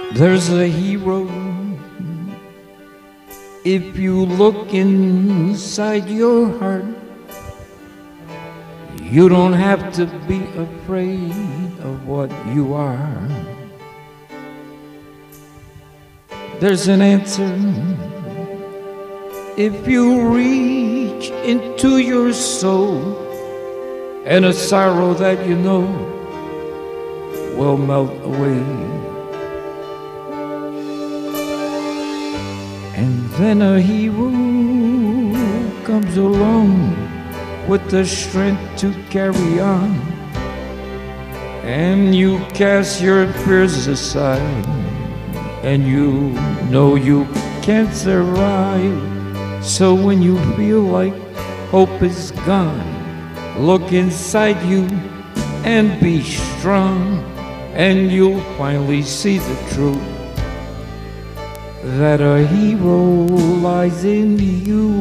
There's a hero if you look inside your heart. You don't have to be afraid of what you are. There's an answer if you reach into your soul, and a sorrow that you know will melt away. And then a hero comes along with the strength to carry on, and you cast your fears aside, and you know you can't survive. So when you feel like hope is gone, look inside you and be strong, and you'll finally see the truth that a hero lies in you.